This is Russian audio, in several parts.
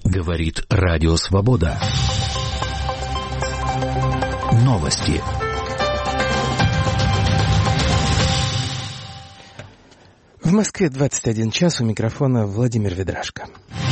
Говорит Радио Свобода. Новости. В Москве 21 час, у микрофона Владимир Ведрашко.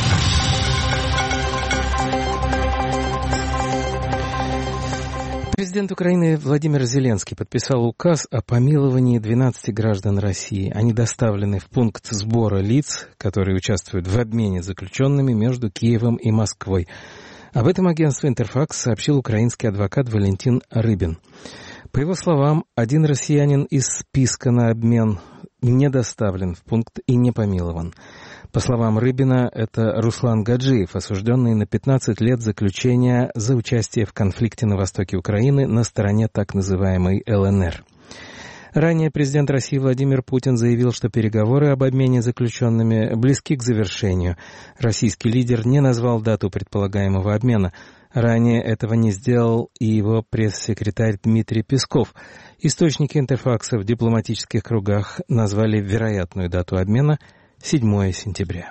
Президент Украины Владимир Зеленский подписал указ о помиловании 12 граждан России. Они доставлены в пункт сбора лиц, которые участвуют в обмене заключенными между Киевом и Москвой. Об этом агентству «Интерфакс» сообщил украинский адвокат Валентин Рыбин. По его словам, один россиянин из списка на обмен не доставлен в пункт и не помилован. По словам Рыбина, это Руслан Гаджиев, осужденный на 15 лет заключения за участие в конфликте на востоке Украины на стороне так называемой ЛНР. Ранее президент России Владимир Путин заявил, что переговоры об обмене заключенными близки к завершению. Российский лидер не назвал дату предполагаемого обмена. Ранее этого не сделал и его пресс-секретарь Дмитрий Песков. Источники Интерфакса в дипломатических кругах назвали вероятную дату обмена 7 сентября.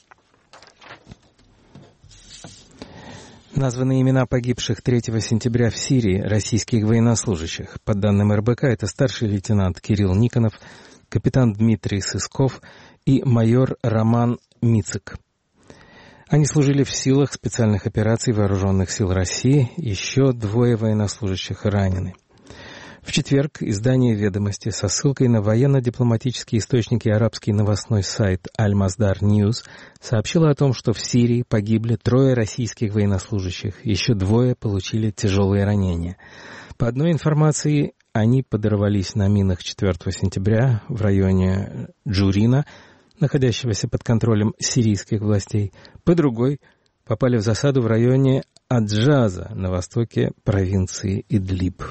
Названы имена погибших 3 сентября в Сирии российских военнослужащих. По данным РБК, это старший лейтенант Кирилл Никонов, капитан Дмитрий Сысков и майор Роман Мицик. Они служили в силах специальных операций Вооруженных сил России. Еще 2 военнослужащих ранены. В четверг издание «Ведомости» со ссылкой на военно-дипломатические источники и арабский новостной сайт «Аль-Масдар Ньюс» сообщило о том, что в Сирии погибли 3 российских военнослужащих, еще 2 получили тяжелые ранения. По одной информации, они подорвались на минах 4 сентября в районе Джурина, находящегося под контролем сирийских властей. По другой, попали в засаду в районе Аджаза на востоке провинции Идлиб.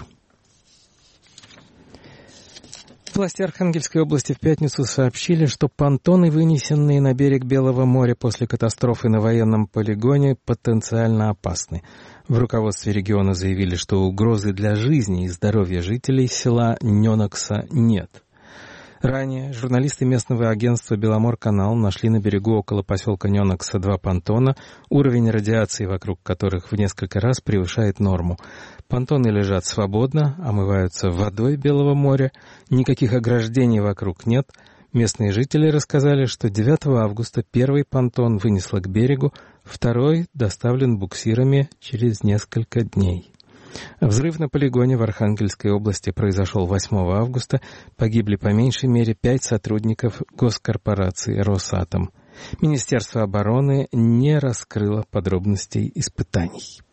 Власти Архангельской области в пятницу сообщили, что понтоны, вынесенные на берег Белого моря после катастрофы на военном полигоне, потенциально опасны. В руководстве региона заявили, что угрозы для жизни и здоровья жителей села Ненокса нет. Ранее журналисты местного агентства «Беломорканал» нашли на берегу около поселка Ненокса 2 понтона, уровень радиации вокруг которых в несколько раз превышает норму. Понтоны лежат свободно, омываются водой Белого моря, никаких ограждений вокруг нет. Местные жители рассказали, что 9 августа первый понтон вынесло к берегу, второй доставлен буксирами через несколько дней. Взрыв на полигоне в Архангельской области произошел 8 августа. Погибли по меньшей мере 5 сотрудников госкорпорации «Росатом». Министерство обороны не раскрыло подробностей испытаний.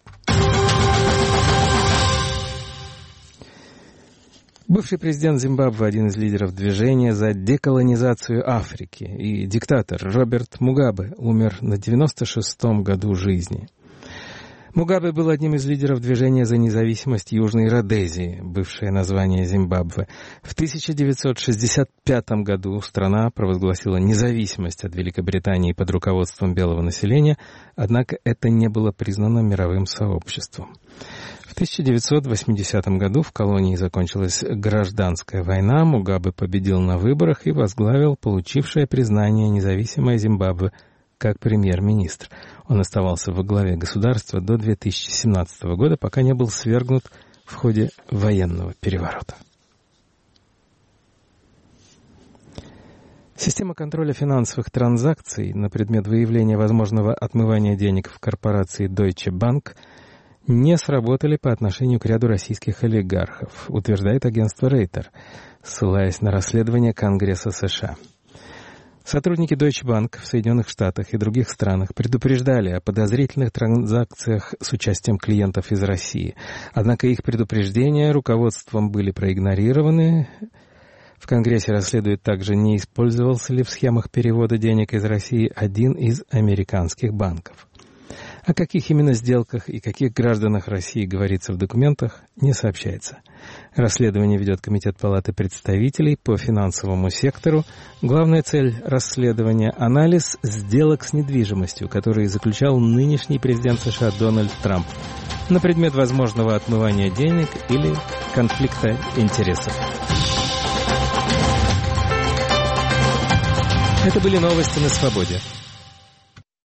Бывший президент Зимбабве, один из лидеров движения за деколонизацию Африки, и диктатор Роберт Мугабе умер на 96-м году жизни. Мугабе был одним из лидеров движения за независимость Южной Родезии, бывшее название Зимбабве. В 1965 году страна провозгласила независимость от Великобритании под руководством белого населения, однако это не было признано мировым сообществом. В 1980 году в колонии закончилась гражданская война, Мугабе победил на выборах и возглавил получившее признание независимое Зимбабве как премьер-министр. Он оставался во главе государства до 2017 года, пока не был свергнут в ходе военного переворота. Система контроля финансовых транзакций на предмет выявления возможного отмывания денег в корпорации Deutsche Bank не сработали по отношению к ряду российских олигархов, утверждает агентство Рейтер, ссылаясь на расследование Конгресса США. Сотрудники Deutsche Bank в Соединенных Штатах и других странах предупреждали о подозрительных транзакциях с участием клиентов из России. Однако их предупреждения руководством были проигнорированы. В Конгрессе расследуют также, не использовался ли в схемах перевода денег из России один из американских банков. О каких именно сделках и каких гражданах России говорится в документах, не сообщается. Расследование ведет Комитет Палаты представителей по финансовому сектору. Главная цель расследования – анализ сделок с недвижимостью, которые заключал нынешний президент США Дональд Трамп на предмет возможного отмывания денег или конфликта интересов. Это были новости на Свободе.